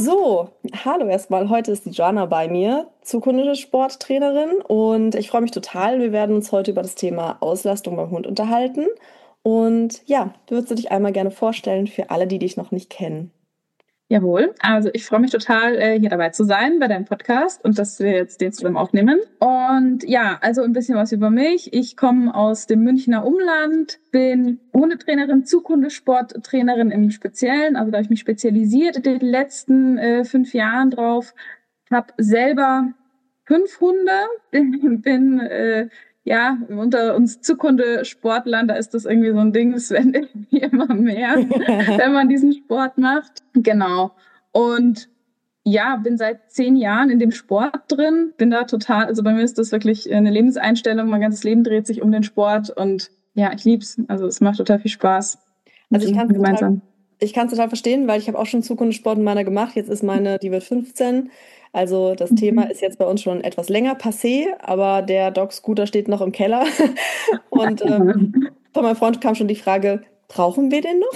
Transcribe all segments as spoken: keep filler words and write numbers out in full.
So, hallo erstmal. Heute ist die Jana bei mir, zukunftsige Sporttrainerin, und ich freue mich total. Wir werden uns heute über das Thema Auslastung beim Hund unterhalten. Und ja, würdest du dich einmal gerne vorstellen für alle, die dich noch nicht kennen? Jawohl, also ich freue mich total, äh, hier dabei zu sein bei deinem Podcast und dass wir jetzt den zusammen aufnehmen. Und ja, also ein bisschen was über mich. Ich komme aus dem Münchner Umland, bin Hundetrainerin, Zukunftssporttrainerin im Speziellen. Also da habe ich mich spezialisiert in den letzten äh, fünf Jahren drauf. Habe selber fünf Hunde, bin, bin äh, ja, unter uns Zukunftssportlern, da ist das irgendwie so ein Ding, es werden irgendwie immer mehr, wenn man diesen Sport macht. Genau. Und ja, bin seit zehn Jahren in dem Sport drin, bin da total, also bei mir ist das wirklich eine Lebenseinstellung, mein ganzes Leben dreht sich um den Sport und ja, ich lieb's. Also es macht total viel Spaß mit Also ich den kann Hunden es total, gemeinsam. ich kann es total verstehen, weil ich habe auch schon Zukunftssport in meiner gemacht. Jetzt ist meine, die wird fünfzehn. Also das Thema Mhm. ist jetzt bei uns schon etwas länger passé, aber der Dog-Scooter steht noch im Keller. Und ähm, von meinem Freund kam schon die Frage, brauchen wir den noch?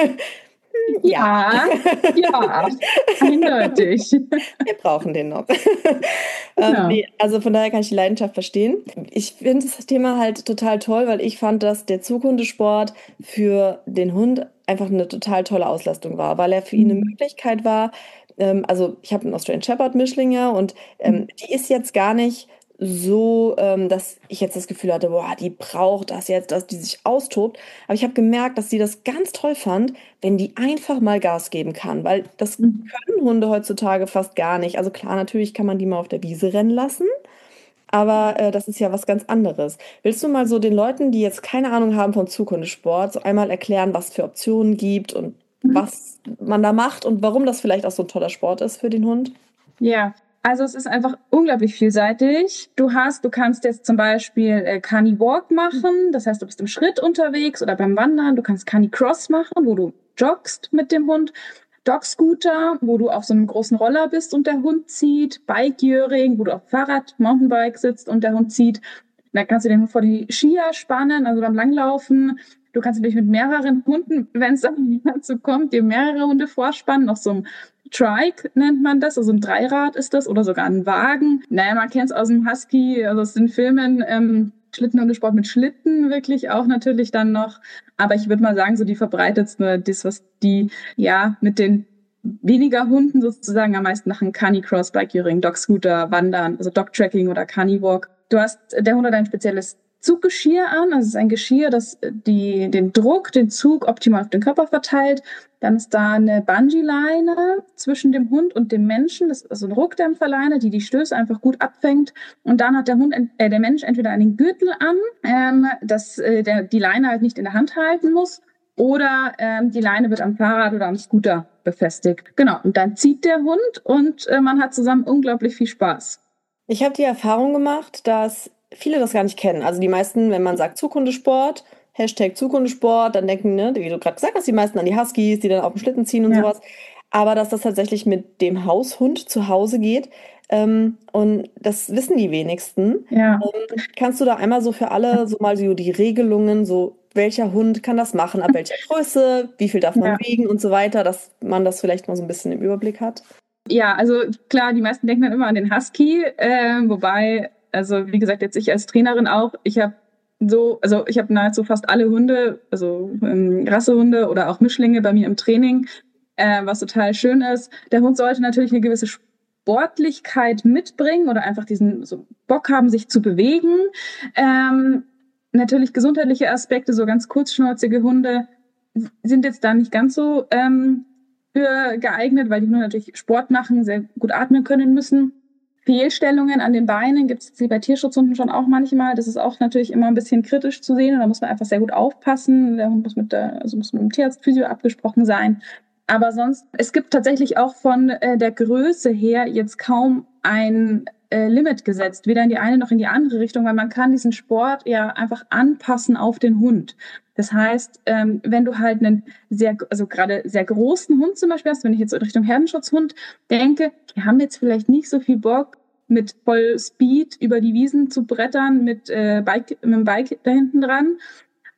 Ja. Ja, ja, eindeutig. Wir brauchen den noch. Ähm, Genau. nee, also von daher kann ich die Leidenschaft verstehen. Ich finde das Thema halt total toll, weil ich fand, dass der Zughundesport für den Hund einfach eine total tolle Auslastung war, weil er für ihn eine Mhm. Möglichkeit war. Ähm, also ich habe einen Australian Shepherd Mischlinge und ähm, die ist jetzt gar nicht so, ähm, dass ich jetzt das Gefühl hatte, boah, die braucht das jetzt, dass die sich austobt. Aber ich habe gemerkt, dass sie das ganz toll fand, wenn die einfach mal Gas geben kann, weil das Mhm. können Hunde heutzutage fast gar nicht. Also klar, natürlich kann man die mal auf der Wiese rennen lassen, aber äh, das ist ja was ganz anderes. Willst du mal so den Leuten, die jetzt keine Ahnung haben vom Zukunftssport, so einmal erklären, was es für Optionen gibt und was man da macht und warum das vielleicht auch so ein toller Sport ist für den Hund? Ja, also es ist einfach unglaublich vielseitig. Du hast, du kannst jetzt zum Beispiel äh, Carny Walk machen, das heißt, du bist im Schritt unterwegs oder beim Wandern. Du kannst Carny Cross machen, wo du joggst mit dem Hund. Dog Scooter, wo du auf so einem großen Roller bist und der Hund zieht. Bike-Göring, wo du auf Fahrrad, Mountainbike sitzt und der Hund zieht. Dann kannst du den Hund vor die Skier spannen, also beim Langlaufen. Du kannst natürlich mit mehreren Hunden, wenn es dann dazu kommt, dir mehrere Hunde vorspannen, auf so einem Trike nennt man das, also ein Dreirad ist das oder sogar ein Wagen. Naja, man kennt es aus dem Husky, also aus den Filmen, ähm, Schlittenhundesport mit Schlitten wirklich auch natürlich dann noch. Aber ich würde mal sagen, so die verbreitetste, das, was die ja mit den weniger Hunden sozusagen am meisten machen, Canicross, Bike-Touring, Dog-Scooter, Wandern, also Dog-Tracking oder Canicwalk. Du hast, der Hund hat ein spezielles Zuggeschirr an, also es ist ein Geschirr, das die, den Druck, den Zug optimal auf den Körper verteilt. Dann ist da eine Bungee-Leine zwischen dem Hund und dem Menschen. Das ist also eine Ruckdämpferleine, die die Stöße einfach gut abfängt. Und dann hat der Hund, äh, der Mensch entweder einen Gürtel an, ähm, dass äh, der die Leine halt nicht in der Hand halten muss, oder ähm, die Leine wird am Fahrrad oder am Scooter befestigt. Genau. Und dann zieht der Hund und äh, man hat zusammen unglaublich viel Spaß. Ich habe die Erfahrung gemacht, dass viele das gar nicht kennen. Also die meisten, wenn man sagt Zukunftssport, Hashtag Zukunftssport, dann denken, ne, wie du gerade gesagt hast, die meisten an die Huskies, die dann auf dem Schlitten ziehen und Ja. sowas. Aber dass das tatsächlich mit dem Haushund zu Hause geht, ähm, und das wissen die wenigsten. Ja. Ähm, kannst du da einmal so für alle so mal so die Regelungen, so welcher Hund kann das machen, ab welcher Größe, wie viel darf man Ja. wiegen und so weiter, dass man das vielleicht mal so ein bisschen im Überblick hat? Ja, also klar, die meisten denken dann immer an den Husky, äh, wobei, also wie gesagt, jetzt ich als Trainerin auch, ich habe so, also ich habe nahezu fast alle Hunde, also ähm, Rassehunde oder auch Mischlinge bei mir im Training, äh, was total schön ist. Der Hund sollte natürlich eine gewisse Sportlichkeit mitbringen oder einfach diesen so Bock haben, sich zu bewegen. Ähm, natürlich gesundheitliche Aspekte, so ganz kurzschnäuzige Hunde sind jetzt da nicht ganz so ähm, für geeignet, weil die nur natürlich Sport machen, sehr gut atmen können müssen. Fehlstellungen an den Beinen gibt es bei Tierschutzhunden schon auch manchmal. Das ist auch natürlich immer ein bisschen kritisch zu sehen und da muss man einfach sehr gut aufpassen. Der Hund muss mit der, also muss mit dem Tierarzt, Physio abgesprochen sein. Aber sonst, es gibt tatsächlich auch von äh, der Größe her jetzt kaum ein äh, Limit gesetzt, weder in die eine noch in die andere Richtung, weil man kann diesen Sport ja einfach anpassen auf den Hund. Das heißt, ähm, wenn du halt einen sehr, also gerade sehr großen Hund zum Beispiel hast, wenn ich jetzt Richtung Herdenschutzhund denke, die haben jetzt vielleicht nicht so viel Bock, mit voll Speed über die Wiesen zu brettern, mit, äh, Bike, mit dem Bike da hinten dran.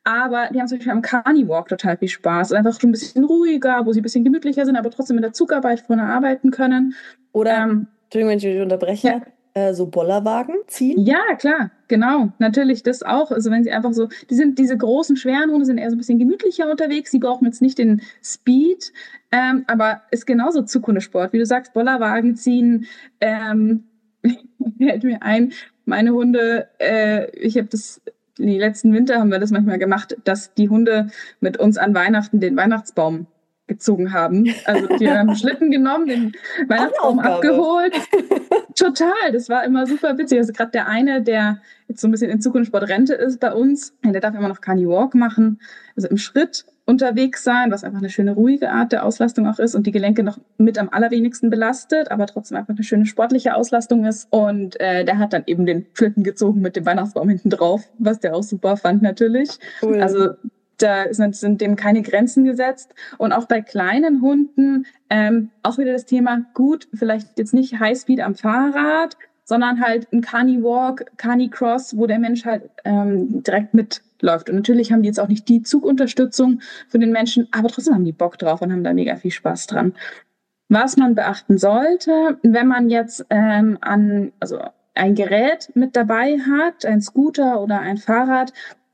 Aber die haben zum Beispiel am Carnivore total viel Spaß. Einfach schon ein bisschen ruhiger, wo sie ein bisschen gemütlicher sind, aber trotzdem mit der Zugarbeit vorne arbeiten können. Oder, Ähm, Entschuldigung, wenn ich dich ja, unterbreche, äh, so Bollerwagen ziehen? ja, klar, genau. Natürlich das auch. Also wenn sie einfach so, die sind, diese großen, schweren Hunde sind eher so ein bisschen gemütlicher unterwegs. Sie brauchen jetzt nicht den Speed, ähm, aber ist genauso Zukunftssport. Wie du sagst, Bollerwagen ziehen, ähm, fällt mir ein, meine Hunde, äh, ich habe das, die letzten Winter haben wir das manchmal gemacht, dass die Hunde mit uns an Weihnachten den Weihnachtsbaum gezogen haben. Also die haben einen Schlitten genommen, den Auch eine Weihnachtsbaum Aufgabe. abgeholt. Total, das war immer super witzig. Also gerade der eine, der jetzt so ein bisschen in Zukunftssport Rente ist bei uns, der darf immer noch Carny Walk machen, also im Schritt unterwegs sein, was einfach eine schöne ruhige Art der Auslastung auch ist und die Gelenke noch mit am allerwenigsten belastet, aber trotzdem einfach eine schöne sportliche Auslastung ist. Und äh, der hat dann eben den Schlitten gezogen mit dem Weihnachtsbaum hinten drauf, was der auch super fand natürlich. Cool. Also da sind, sind dem keine Grenzen gesetzt. Und auch bei kleinen Hunden ähm, auch wieder das Thema, gut, vielleicht jetzt nicht Highspeed am Fahrrad, sondern halt ein Carny Walk, Carny Cross, wo der Mensch halt ähm, direkt mitläuft. Und natürlich haben die jetzt auch nicht die Zugunterstützung für den Menschen, aber trotzdem haben die Bock drauf und haben da mega viel Spaß dran. Was man beachten sollte, wenn man jetzt ähm, an, also ein Gerät mit dabei hat, ein Scooter oder ein Fahrrad,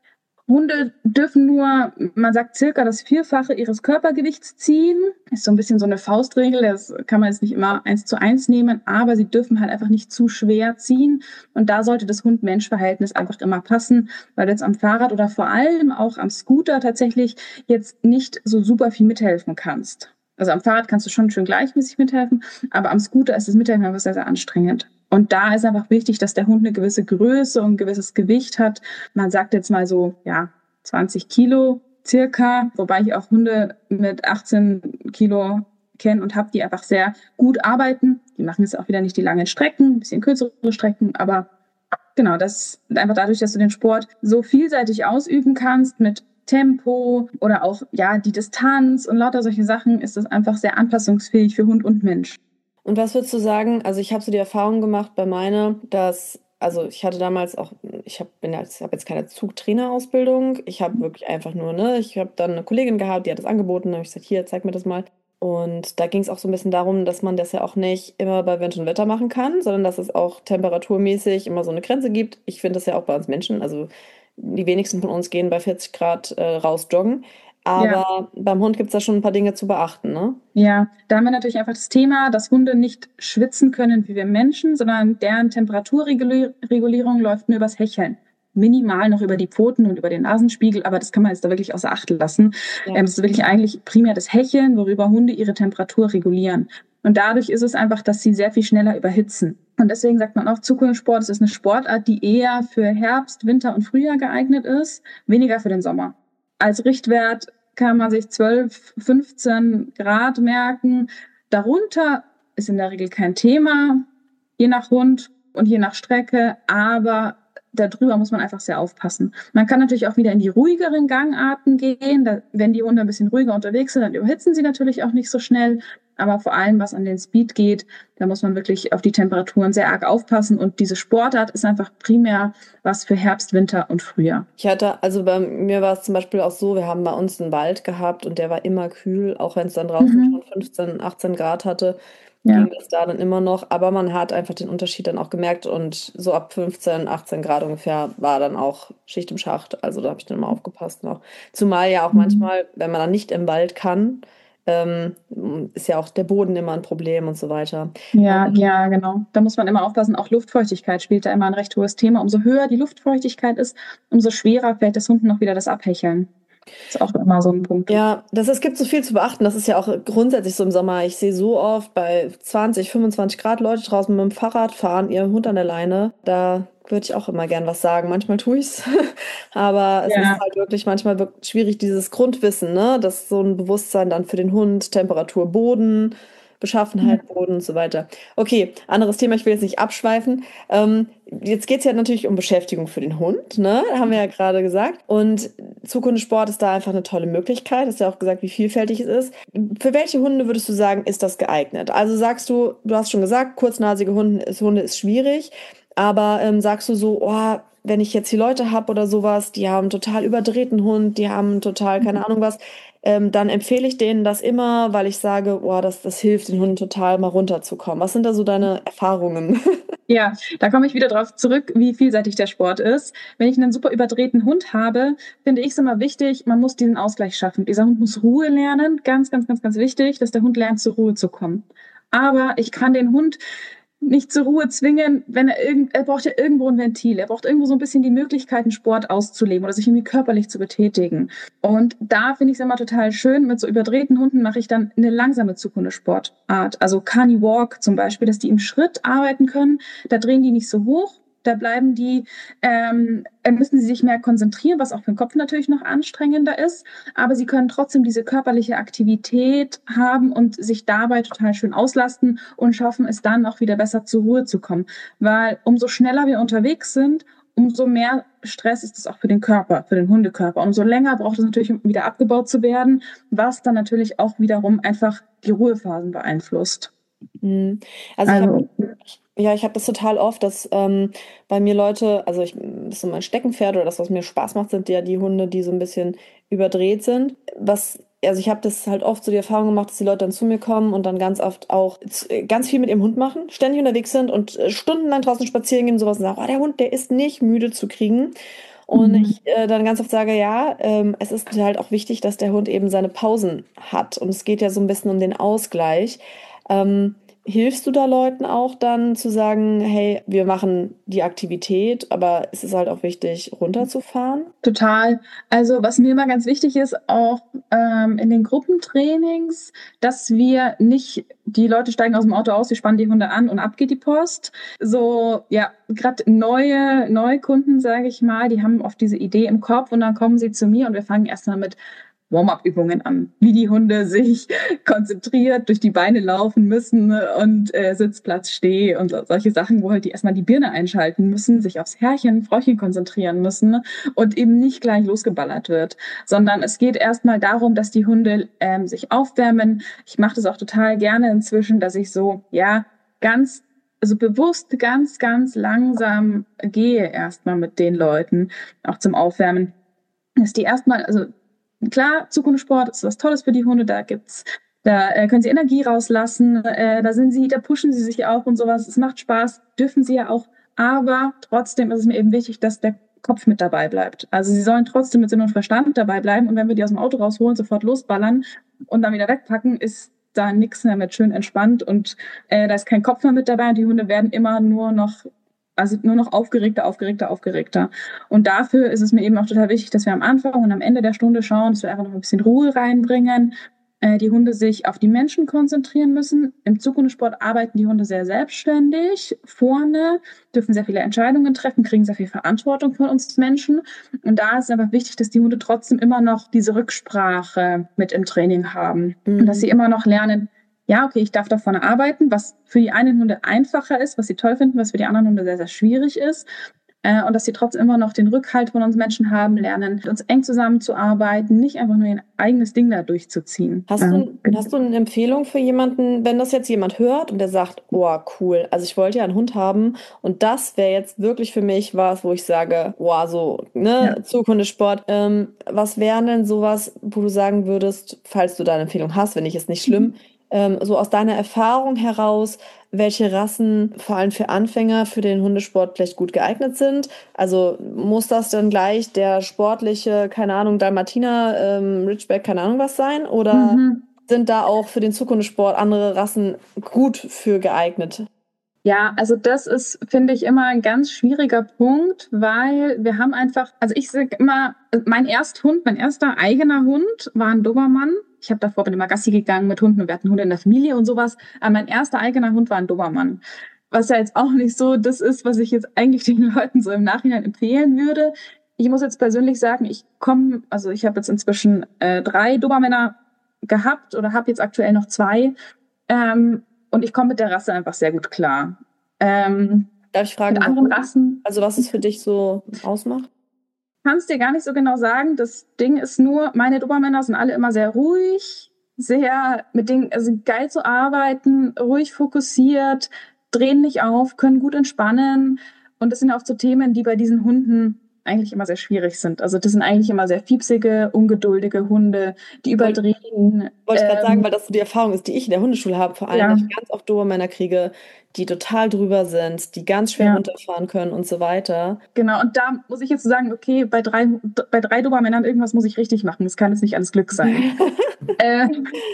Hunde dürfen nur, man sagt, circa das Vierfache ihres Körpergewichts ziehen. Ist so ein bisschen so eine Faustregel, das kann man jetzt nicht immer eins zu eins nehmen, aber sie dürfen halt einfach nicht zu schwer ziehen. Und da sollte das Hund-Mensch-Verhältnis einfach immer passen, weil du jetzt am Fahrrad oder vor allem auch am Scooter tatsächlich jetzt nicht so super viel mithelfen kannst. Also am Fahrrad kannst du schon schön gleichmäßig mithelfen, aber am Scooter ist das Mithelfen einfach sehr, sehr anstrengend. Und da ist einfach wichtig, dass der Hund eine gewisse Größe und ein gewisses Gewicht hat. Man sagt jetzt mal so, ja, zwanzig Kilo circa, wobei ich auch Hunde mit achtzehn Kilo kenne und habe, die einfach sehr gut arbeiten. Die machen jetzt auch wieder nicht die langen Strecken, ein bisschen kürzere Strecken, aber genau, das einfach dadurch, dass du den Sport so vielseitig ausüben kannst mit Tempo oder auch ja die Distanz und lauter solche Sachen, ist das einfach sehr anpassungsfähig für Hund und Mensch. Und was würdest du sagen? Also ich habe so die Erfahrung gemacht bei meiner, dass, also ich hatte damals auch, ich habe bin jetzt, habe jetzt keine Zugtrainerausbildung. Ich habe wirklich einfach nur, ne, ich habe dann eine Kollegin gehabt, die hat das angeboten, da habe ich gesagt, hier, zeig mir das mal. Und da ging es auch so ein bisschen darum, dass man das ja auch nicht immer bei Wind und Wetter machen kann, sondern dass es auch temperaturmäßig immer so eine Grenze gibt. Ich finde das ja auch bei uns Menschen. Also die wenigsten von uns gehen bei vierzig Grad äh, raus joggen. Ja. Aber beim Hund gibt es da schon ein paar Dinge zu beachten, ne? Ja, da haben wir natürlich einfach das Thema, dass Hunde nicht schwitzen können wie wir Menschen, sondern deren Temperaturregulierung läuft nur übers Hecheln. Minimal noch über die Pfoten und über den Nasenspiegel, aber das kann man jetzt da wirklich außer Acht lassen. Ja. Ähm, es ist wirklich eigentlich primär das Hecheln, worüber Hunde ihre Temperatur regulieren. Und dadurch ist es einfach, dass sie sehr viel schneller überhitzen. Und deswegen sagt man auch, Zukunftssport, es ist eine Sportart, die eher für Herbst, Winter und Frühjahr geeignet ist, weniger für den Sommer. Als Richtwert kann man sich zwölf, fünfzehn Grad merken. Darunter ist in der Regel kein Thema, je nach Hund und je nach Strecke, aber darüber muss man einfach sehr aufpassen. Man kann natürlich auch wieder in die ruhigeren Gangarten gehen. Da, wenn die Hunde ein bisschen ruhiger unterwegs sind, dann überhitzen sie natürlich auch nicht so schnell. Aber vor allem, was an den Speed geht, da muss man wirklich auf die Temperaturen sehr arg aufpassen. Und diese Sportart ist einfach primär was für Herbst, Winter und Frühjahr. Ich hatte, also bei mir war es zum Beispiel auch so, wir haben bei uns einen Wald gehabt und der war immer kühl, auch wenn es dann draußen Mhm. schon fünfzehn, achtzehn Grad hatte, Ja. ging das da dann immer noch. Aber man hat einfach den Unterschied dann auch gemerkt und so ab fünfzehn, achtzehn Grad ungefähr war dann auch Schicht im Schacht. Also da habe ich dann immer aufgepasst noch. Zumal ja auch Mhm. manchmal, wenn man dann nicht im Wald kann, ähm, ist ja auch der Boden immer ein Problem und so weiter. Ja, ja, genau. Da muss man immer aufpassen. Auch Luftfeuchtigkeit spielt da immer ein recht hohes Thema. Umso höher die Luftfeuchtigkeit ist, umso schwerer fällt des Hunden noch wieder das Abhecheln. Das ist auch immer so ein Punkt. Ja, das, es gibt so viel zu beachten. Das ist ja auch grundsätzlich so im Sommer. Ich sehe so oft bei zwanzig, fünfundzwanzig Grad Leute draußen mit dem Fahrrad fahren, ihren Hund an der Leine. Da würde ich auch immer gern was sagen. Manchmal tue ich's. Aber es Ja. ist halt wirklich manchmal wirklich schwierig, dieses Grundwissen, ne? Das ist so ein Bewusstsein dann für den Hund, Temperatur, Boden, Beschaffenheit, Boden und so weiter. Okay, anderes Thema, ich will jetzt nicht abschweifen. Ähm, jetzt geht es ja natürlich um Beschäftigung für den Hund, ne? Haben wir ja gerade gesagt. Und Zukunftssport ist da einfach eine tolle Möglichkeit. Hast ja auch gesagt, wie vielfältig es ist. Für welche Hunde würdest du sagen, ist das geeignet? Also sagst du, du hast schon gesagt, kurznasige Hunde ist, Hunde ist schwierig, aber ähm, sagst du so, oh, wenn ich jetzt die Leute habe oder sowas, die haben einen total überdrehten Hund, die haben total keine Ahnung was, ähm, dann empfehle ich denen das immer, weil ich sage, boah, das, das hilft den Hunden total, mal runterzukommen. Was sind da so deine Erfahrungen? Ja, da komme ich wieder drauf zurück, wie vielseitig der Sport ist. Wenn ich einen super überdrehten Hund habe, finde ich es immer wichtig, man muss diesen Ausgleich schaffen. Dieser Hund muss Ruhe lernen. Ganz, ganz, ganz, ganz wichtig, dass der Hund lernt, zur Ruhe zu kommen. Aber ich kann den Hund nicht zur Ruhe zwingen, wenn er irgend, er braucht ja irgendwo ein Ventil. Er braucht irgendwo so ein bisschen die Möglichkeiten, Sport auszuleben oder sich irgendwie körperlich zu betätigen. Und da finde ich es immer total schön. Mit so überdrehten Hunden mache ich dann eine langsame Zukunftssportart. Also Carny Walk zum Beispiel, dass die im Schritt arbeiten können. Da drehen die nicht so hoch. Da bleiben die, ähm, müssen sie sich mehr konzentrieren, was auch für den Kopf natürlich noch anstrengender ist. Aber sie können trotzdem diese körperliche Aktivität haben und sich dabei total schön auslasten und schaffen es dann auch wieder besser zur Ruhe zu kommen. Weil umso schneller wir unterwegs sind, umso mehr Stress ist es auch für den Körper, für den Hundekörper. Und umso länger braucht es natürlich, um wieder abgebaut zu werden, was dann natürlich auch wiederum einfach die Ruhephasen beeinflusst. Mhm. Also ich habe Also, ja, ich habe das total oft, dass ähm, bei mir Leute, also ich, das ist so mein Steckenpferd oder das, was mir Spaß macht, sind ja die Hunde, die so ein bisschen überdreht sind. Was, also ich habe das halt oft so die Erfahrung gemacht, dass die Leute dann zu mir kommen und dann ganz oft auch z- ganz viel mit ihrem Hund machen, ständig unterwegs sind und äh, stundenlang draußen spazieren gehen und sowas und sagen, oh, der Hund, der ist nicht müde zu kriegen. Und mhm. ich äh, dann ganz oft sage, ja, ähm, es ist halt auch wichtig, dass der Hund eben seine Pausen hat. Und es geht ja so ein bisschen um den Ausgleich. Ähm, Hilfst du da Leuten auch dann zu sagen, hey, wir machen die Aktivität, aber es ist halt auch wichtig, runterzufahren? Total. Also was mir immer ganz wichtig ist, auch ähm, in den Gruppentrainings, dass wir nicht, die Leute steigen aus dem Auto aus, wir spannen die Hunde an und ab geht die Post. So, ja, gerade neue Neukunden, sage ich mal, die haben oft diese Idee im Kopf und dann kommen sie zu mir und wir fangen erstmal mit Warm-up-Übungen an, wie die Hunde sich konzentriert durch die Beine laufen müssen und äh, Sitzplatz, Steh und so, solche Sachen, wo halt die erstmal die Birne einschalten müssen, sich aufs Herrchen, Frauchen konzentrieren müssen und eben nicht gleich losgeballert wird, sondern es geht erstmal darum, dass die Hunde ähm, sich aufwärmen. Ich mache das auch total gerne inzwischen, dass ich so, ja, ganz also bewusst ganz, ganz langsam gehe erstmal mit den Leuten, auch zum Aufwärmen, dass die erstmal, also klar, Zukunftssport ist was Tolles für die Hunde, da gibt's, da äh, können sie Energie rauslassen, äh, da sind sie, da pushen sie sich auch und sowas. Es macht Spaß, dürfen sie ja auch, aber trotzdem ist es mir eben wichtig, dass der Kopf mit dabei bleibt. Also sie sollen trotzdem mit Sinn und Verstand dabei bleiben und wenn wir die aus dem Auto rausholen, sofort losballern und dann wieder wegpacken, ist da nichts mehr mit schön entspannt und äh, da ist kein Kopf mehr mit dabei und die Hunde werden immer nur noch, also nur noch aufgeregter, aufgeregter, aufgeregter. Und dafür ist es mir eben auch total wichtig, dass wir am Anfang und am Ende der Stunde schauen, dass wir einfach noch ein bisschen Ruhe reinbringen, äh, die Hunde sich auf die Menschen konzentrieren müssen. Im Zukunftssport arbeiten die Hunde sehr selbstständig. Vorne dürfen sehr viele Entscheidungen treffen, kriegen sehr viel Verantwortung von uns Menschen. Und da ist es einfach wichtig, dass die Hunde trotzdem immer noch diese Rücksprache mit im Training haben. Und dass Mhm. sie immer noch lernen, ja, okay, ich darf da vorne arbeiten, was für die einen Hunde einfacher ist, was sie toll finden, was für die anderen Hunde sehr, sehr schwierig ist. Äh, und dass sie trotzdem immer noch den Rückhalt von uns Menschen haben, lernen, mit uns eng zusammenzuarbeiten, nicht einfach nur ihr eigenes Ding da durchzuziehen. Hast Ja. du, hast du eine Empfehlung für jemanden, wenn das jetzt jemand hört und der sagt, oh, cool, also ich wollte ja einen Hund haben und das wäre jetzt wirklich für mich was, wo ich sage, oh, so, Ja. ne, Zukunftssport, ähm, was wären denn sowas, wo du sagen würdest, falls du da eine Empfehlung hast, wenn nicht, ist nicht schlimm, ähm, so aus deiner Erfahrung heraus, welche Rassen vor allem für Anfänger für den Hundesport vielleicht gut geeignet sind? Also muss das dann gleich der sportliche, keine Ahnung, Dalmatiner, ähm, Ridgeback, keine Ahnung was sein? Oder Mhm. sind da auch für den Zukunftssport andere Rassen gut für geeignet? Ja, also das ist, finde ich, immer ein ganz schwieriger Punkt, weil wir haben einfach, also ich sage immer, mein Ersthund, mein erster eigener Hund war ein Dobermann. Ich habe davor bin immer Gassi gegangen mit Hunden und wir hatten Hunde in der Familie und sowas. Aber mein erster eigener Hund war ein Dobermann. Was ja jetzt auch nicht so das ist, was ich jetzt eigentlich den Leuten so im Nachhinein empfehlen würde. Ich muss jetzt persönlich sagen, ich komme, also ich habe jetzt inzwischen äh, drei Dobermänner gehabt oder habe jetzt aktuell noch zwei. Ähm, und ich komme mit der Rasse einfach sehr gut klar. Ähm, Darf ich mit fragen, anderen warum? Rassen Also was es für dich so ausmacht? kannst dir gar nicht so genau sagen. Das Ding ist nur, meine Dobermänner sind alle immer sehr ruhig, sehr mit denen, also geil zu arbeiten, ruhig fokussiert, drehen nicht auf, können gut entspannen. Und das sind auch so Themen, die bei diesen Hunden eigentlich immer sehr schwierig sind. Also das sind eigentlich immer sehr fiepsige, ungeduldige Hunde, die Wollte überdrehen. wollte ich gerade sagen, Ähm, weil das so die Erfahrung ist, die ich in der Hundeschule habe, vor allem, ja, dass ich ganz oft Dobermänner kriege, die total drüber sind, die ganz schwer ja, runterfahren können und so weiter. genau. Und da muss ich jetzt sagen, okay, bei drei, bei drei Dobermännern irgendwas muss ich richtig machen. Das kann jetzt nicht alles Glück sein. Äh,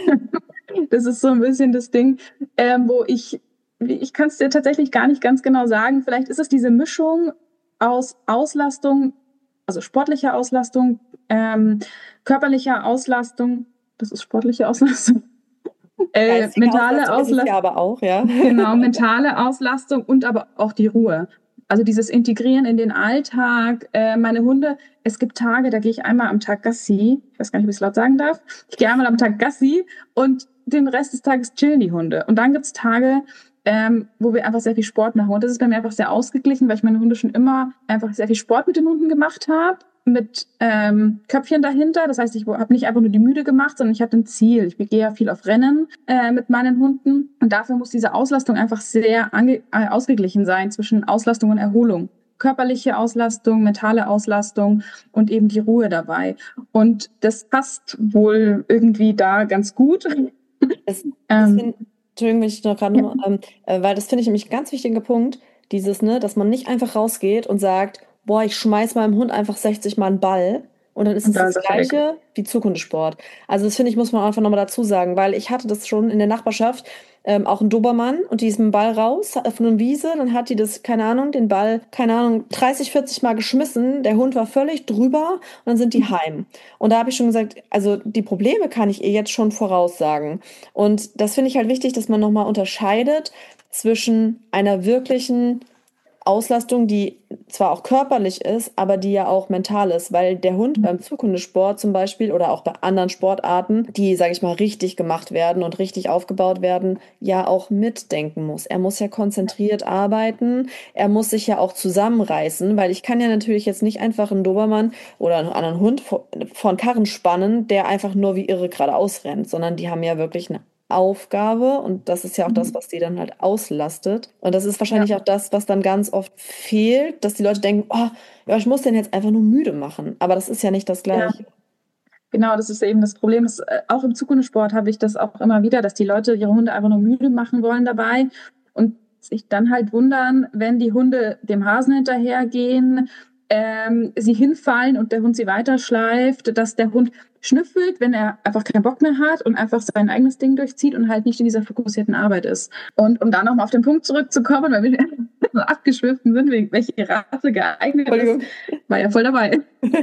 Das ist so ein bisschen das Ding, ähm, wo ich, ich kann es dir tatsächlich gar nicht ganz genau sagen. Vielleicht ist es diese Mischung aus Auslastung, also sportlicher Auslastung, ähm, körperlicher Auslastung, das ist sportliche Auslastung, äh, Geistige mentale Auslastung ist es ja Auslastung, aber auch, ja. genau, mentale Auslastung und aber auch die Ruhe. Also dieses Integrieren in den Alltag. Äh, meine Hunde, es gibt Tage, da gehe ich einmal am Tag Gassi. Ich weiß gar nicht, ob ich es laut sagen darf. Ich gehe einmal am Tag Gassi und den Rest des Tages chillen die Hunde. Und dann gibt es Tage, ähm, wo wir einfach sehr viel Sport machen. Und das ist bei mir einfach sehr ausgeglichen, weil ich meine Hunde schon immer einfach sehr viel Sport mit den Hunden gemacht habe. Mit ähm, Köpfchen dahinter. Das heißt, ich habe nicht einfach nur die Müde gemacht, sondern ich hatte ein Ziel. Ich gehe ja viel auf Rennen äh, mit meinen Hunden. Und dafür muss diese Auslastung einfach sehr ange äh, ausgeglichen sein zwischen Auslastung und Erholung. Körperliche Auslastung, mentale Auslastung und eben die Ruhe dabei. Und das passt wohl irgendwie da ganz gut. Das, das Ähm, find, Entschuldigung, wenn ich noch gerade ja, noch, ähm, äh, weil das finde ich nämlich einen ganz wichtigen Punkt, dieses, ne, dass man nicht einfach rausgeht und sagt, boah, ich schmeiß meinem Hund einfach sechzig Mal einen Ball und dann ist und es da das ist er fertig. Gleiche wie Zukunftssport. Also das finde ich, muss man einfach nochmal dazu sagen, weil ich hatte das schon in der Nachbarschaft, ähm, auch ein Dobermann und die ist mit dem Ball raus äh, von einer Wiese, dann hat die das, keine Ahnung, den Ball, keine Ahnung, dreißig, vierzig Mal geschmissen, der Hund war völlig drüber und dann sind die heim. Und da habe ich schon gesagt, also die Probleme kann ich ihr jetzt schon voraussagen. Und das finde ich halt wichtig, dass man nochmal unterscheidet zwischen einer wirklichen Auslastung, die zwar auch körperlich ist, aber die ja auch mental ist, weil der Hund beim Zughundesport zum Beispiel oder auch bei anderen Sportarten, die, sage ich mal, richtig gemacht werden und richtig aufgebaut werden, ja auch mitdenken muss. Er muss ja konzentriert arbeiten, er muss sich ja auch zusammenreißen, weil ich kann ja natürlich jetzt nicht einfach einen Dobermann oder einen anderen Hund vor, vor einen Karren spannen, der einfach nur wie irre geradeaus rennt, sondern die haben ja wirklich eine Aufgabe und das ist ja auch das, was die dann halt auslastet. Und das ist Ja, wahrscheinlich auch das, was dann ganz oft fehlt, dass die Leute denken, oh, ja, ich muss den jetzt einfach nur müde machen. Aber das ist ja nicht das ja. Gleiche. Genau, das ist eben das Problem. Das, äh, auch im Zukunftssport habe ich das auch immer wieder, dass die Leute ihre Hunde einfach nur müde machen wollen dabei und sich dann halt wundern, wenn die Hunde dem Hasen hinterhergehen, ähm, sie hinfallen und der Hund sie weiterschleift, dass der Hund schnüffelt, wenn er einfach keinen Bock mehr hat und einfach sein eigenes Ding durchzieht und halt nicht in dieser fokussierten Arbeit ist. Und um da nochmal auf den Punkt zurückzukommen, weil wir so abgeschwiffen sind, welche Rasse geeignet ist, Entschuldigung. war ja voll dabei.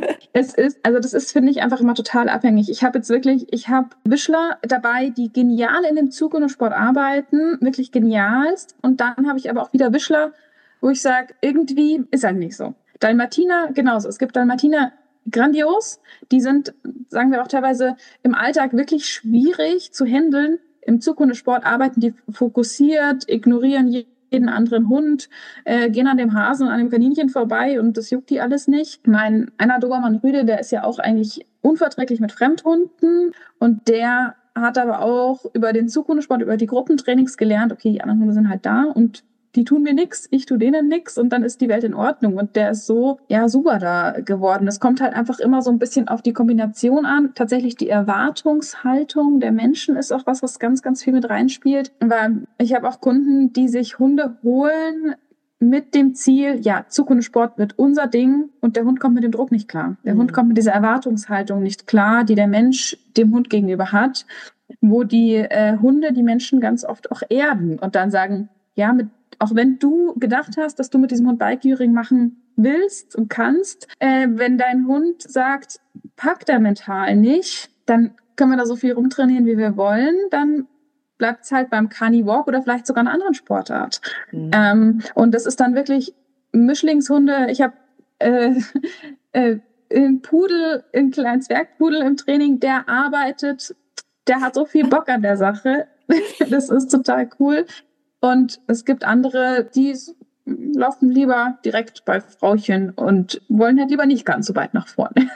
Es ist, also das ist, finde ich, einfach immer total abhängig. Ich habe jetzt wirklich, ich habe Wischler dabei, die genial in dem Zug und im Sport arbeiten, wirklich genialst. Und dann habe ich aber auch wieder Wischler, wo ich sage, irgendwie ist halt nicht so. Dalmatiner genauso. Es gibt Dalmatiner grandios, die sind, sagen wir auch teilweise im Alltag wirklich schwierig zu handeln. Im Zug und im Sport arbeiten die fokussiert, ignorieren jeden anderen Hund, äh, gehen an dem Hasen und an dem Kaninchen vorbei und das juckt die alles nicht. Mein einer Dobermann Rüde, der ist ja auch eigentlich unverträglich mit Fremdhunden und der hat aber auch über den Zughundesport, über die Gruppentrainings gelernt, okay, die anderen Hunde sind halt da und die tun mir nichts, ich tue denen nichts und dann ist die Welt in Ordnung. Und der ist so, ja, super da geworden. Es kommt halt einfach immer so ein bisschen auf die Kombination an. Tatsächlich die Erwartungshaltung der Menschen ist auch was, was ganz, ganz viel mit reinspielt. Weil ich habe auch Kunden, die sich Hunde holen mit dem Ziel, ja, Zukunftssport wird unser Ding und der Hund kommt mit dem Druck nicht klar. Der Mhm. Hund kommt mit dieser Erwartungshaltung nicht klar, die der Mensch dem Hund gegenüber hat, wo die äh, Hunde die Menschen ganz oft auch erden und dann sagen, ja, mit auch wenn du gedacht hast, dass du mit diesem Hund Bikecuring machen willst und kannst, äh, wenn dein Hund sagt, packt er mental nicht, dann können wir da so viel rumtrainieren, wie wir wollen, dann bleibt es halt beim Carnivore oder vielleicht sogar einer anderen Sportart. Mhm. Ähm, und das ist dann wirklich Mischlingshunde. Ich habe äh, äh, einen Pudel, einen kleinen Zwergpudel im Training, der arbeitet, der hat so viel Bock an der Sache. Das ist total cool. Und es gibt andere, die laufen lieber direkt bei Frauchen und wollen halt lieber nicht ganz so weit nach vorne.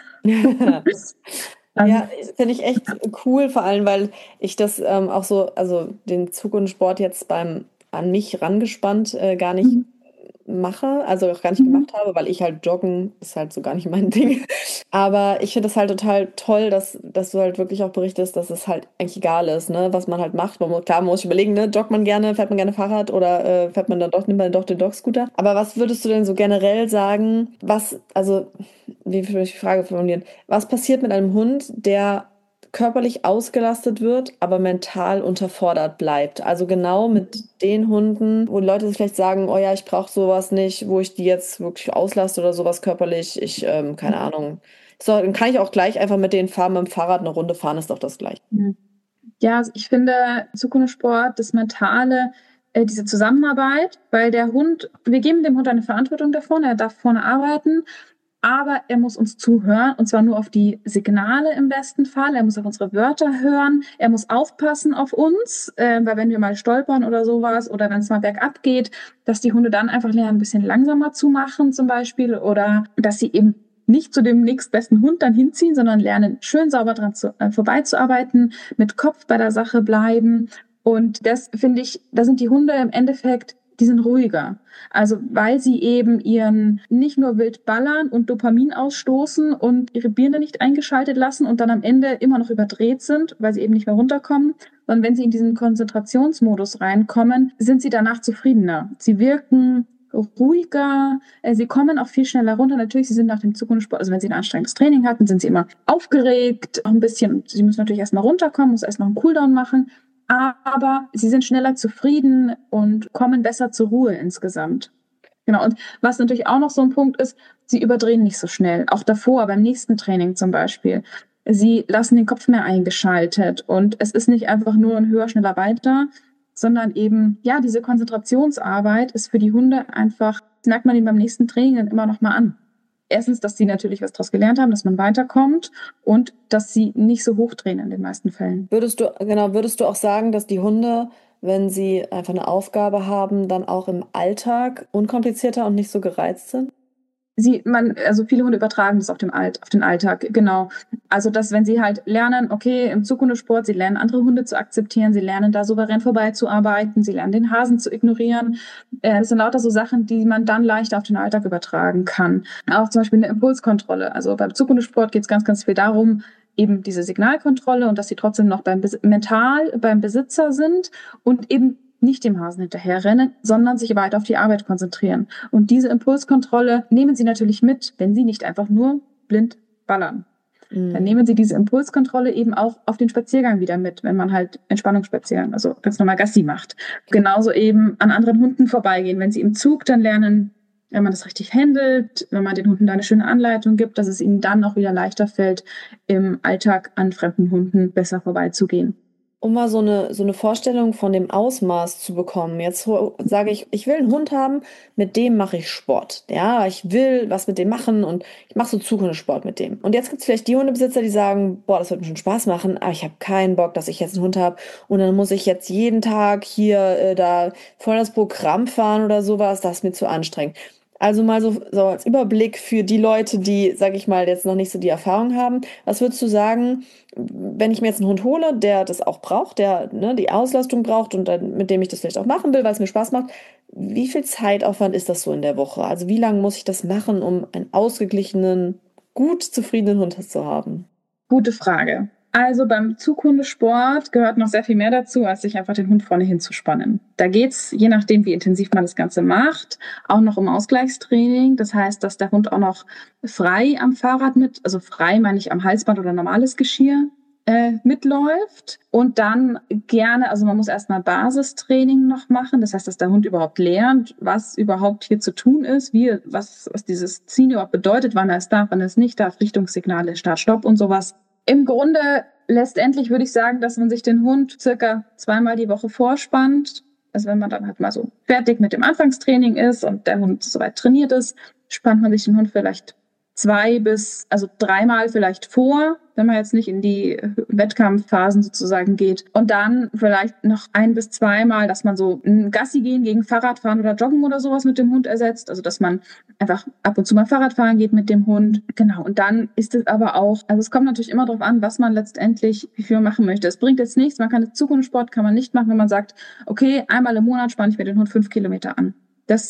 Ja, finde ich echt cool, vor allem, weil ich das ähm, auch so, also den Zug und Sport jetzt beim an mich rangespannt äh, gar nicht mache, also auch gar nicht Mhm. gemacht habe, weil ich halt joggen ist halt so gar nicht mein Ding. Aber ich finde es halt total toll, dass, dass du halt wirklich auch berichtest, dass es halt eigentlich egal ist, ne, was man halt macht. Man muss, klar, man muss sich überlegen, ne, joggt man gerne, fährt man gerne Fahrrad oder äh, fährt man dann doch, nimmt man doch den Dog-Scooter. Aber was würdest du denn so generell sagen, was, also, wie würde ich die Frage formulieren? Was passiert mit einem Hund, der körperlich ausgelastet wird, aber mental unterfordert bleibt? Also genau mit den Hunden, wo Leute sich vielleicht sagen, oh ja, ich brauche sowas nicht, wo ich die jetzt wirklich auslaste oder sowas körperlich. Ich, ähm, keine Ahnung. So, dann kann ich auch gleich einfach mit denen fahren, mit dem Fahrrad eine Runde fahren, ist doch das gleiche. Mhm. Ja, also ich finde Zukunftssport, das Mentale, äh, diese Zusammenarbeit, weil der Hund, wir geben dem Hund eine Verantwortung davon, er darf vorne arbeiten, aber er muss uns zuhören und zwar nur auf die Signale im besten Fall. Er muss auf unsere Wörter hören, er muss aufpassen auf uns, äh, weil wenn wir mal stolpern oder sowas oder wenn es mal bergab geht, dass die Hunde dann einfach lernen, ein bisschen langsamer zu machen zum Beispiel oder dass sie eben nicht zu dem nächstbesten Hund dann hinziehen, sondern lernen, schön sauber dran zu, äh, vorbeizuarbeiten, mit Kopf bei der Sache bleiben. Und das finde ich, da sind die Hunde im Endeffekt, die sind ruhiger. Also weil sie eben ihren nicht nur wild ballern und Dopamin ausstoßen und ihre Birne nicht eingeschaltet lassen und dann am Ende immer noch überdreht sind, weil sie eben nicht mehr runterkommen, sondern wenn sie in diesen Konzentrationsmodus reinkommen, sind sie danach zufriedener. Sie wirken ruhiger, äh, sie kommen auch viel schneller runter. Natürlich, sie sind nach dem Zukunftssport, also wenn sie ein anstrengendes Training hatten, sind sie immer aufgeregt, auch ein bisschen, sie müssen natürlich erst mal runterkommen, muss erst noch einen Cooldown machen, aber sie sind schneller zufrieden und kommen besser zur Ruhe insgesamt. Genau, und was natürlich auch noch so ein Punkt ist, sie überdrehen nicht so schnell, auch davor, beim nächsten Training zum Beispiel. Sie lassen den Kopf mehr eingeschaltet und es ist nicht einfach nur ein höher, schneller, weiter, sondern eben, ja, diese Konzentrationsarbeit ist für die Hunde einfach, das merkt man ihnen beim nächsten Training dann immer noch mal an. Erstens, dass sie natürlich was daraus gelernt haben, dass man weiterkommt und dass sie nicht so hochdrehen in den meisten Fällen. Würdest du, genau, würdest du auch sagen, dass die Hunde, wenn sie einfach eine Aufgabe haben, dann auch im Alltag unkomplizierter und nicht so gereizt sind? Sie, man, also viele Hunde übertragen das auf den, Alt, auf den Alltag, genau. Also, dass wenn sie halt lernen, okay, im Zughundesport, sie lernen andere Hunde zu akzeptieren, sie lernen da souverän vorbeizuarbeiten, sie lernen den Hasen zu ignorieren. Äh, das sind lauter so Sachen, die man dann leicht auf den Alltag übertragen kann. Auch zum Beispiel eine Impulskontrolle. Also beim Zughundesport geht es ganz, ganz viel darum, eben diese Signalkontrolle und dass sie trotzdem noch beim mental beim Besitzer sind und eben nicht dem Hasen hinterherrennen, sondern sich weiter auf die Arbeit konzentrieren. Und diese Impulskontrolle nehmen Sie natürlich mit, wenn Sie nicht einfach nur blind ballern. Mhm. Dann nehmen Sie diese Impulskontrolle eben auch auf den Spaziergang wieder mit, wenn man halt Entspannungsspaziergang, also ganz normal Gassi macht. Genauso eben an anderen Hunden vorbeigehen. Wenn Sie im Zug dann lernen, wenn man das richtig handelt, wenn man den Hunden da eine schöne Anleitung gibt, dass es ihnen dann auch wieder leichter fällt, im Alltag an fremden Hunden besser vorbeizugehen. Um mal so eine, so eine Vorstellung von dem Ausmaß zu bekommen. Jetzt ho- sage ich, ich will einen Hund haben, mit dem mache ich Sport. Ja, ich will was mit dem machen und ich mache so Zukunftssport mit dem. Und jetzt gibt es vielleicht die Hundebesitzer, die sagen, boah, das wird mir schon Spaß machen, aber ich habe keinen Bock, dass ich jetzt einen Hund habe und dann muss ich jetzt jeden Tag hier äh, da voll das Programm fahren oder sowas, das ist mir zu anstrengend. Also mal so, so als Überblick für die Leute, die, sage ich mal, jetzt noch nicht so die Erfahrung haben. Was würdest du sagen, wenn ich mir jetzt einen Hund hole, der das auch braucht, der ne, die Auslastung braucht und dann, mit dem ich das vielleicht auch machen will, weil es mir Spaß macht, wie viel Zeitaufwand ist das so in der Woche? Also wie lange muss ich das machen, um einen ausgeglichenen, gut zufriedenen Hund zu haben? Gute Frage. Also beim Zughundesport gehört noch sehr viel mehr dazu, als sich einfach den Hund vorne hinzuspannen. Da geht's, je nachdem, wie intensiv man das Ganze macht, auch noch um Ausgleichstraining. Das heißt, dass der Hund auch noch frei am Fahrrad mit, also frei meine ich am Halsband oder normales Geschirr, äh, mitläuft. Und dann gerne, also man muss erstmal Basistraining noch machen. Das heißt, dass der Hund überhaupt lernt, was überhaupt hier zu tun ist, wie, was, was dieses Ziehen überhaupt bedeutet, wann er es darf, wann er es nicht darf, Richtungssignale, Start, Stopp und sowas. Im Grunde, letztendlich würde ich sagen, dass man sich den Hund circa zweimal die Woche vorspannt. Also wenn man dann halt mal so fertig mit dem Anfangstraining ist und der Hund soweit trainiert ist, spannt man sich den Hund vielleicht zwei bis, also dreimal vielleicht vor, wenn man jetzt nicht in die Wettkampfphasen sozusagen geht. Und dann vielleicht noch ein bis zweimal, dass man so ein Gassi gehen gegen Fahrradfahren oder Joggen oder sowas mit dem Hund ersetzt. Also dass man einfach ab und zu mal Fahrradfahren geht mit dem Hund. Genau. Und dann ist es aber auch, also es kommt natürlich immer darauf an, was man letztendlich wie viel machen möchte. Es bringt jetzt nichts. Man kann das Zukunftssport kann man nicht machen, wenn man sagt, okay, einmal im Monat spanne ich mir den Hund fünf Kilometer an. Das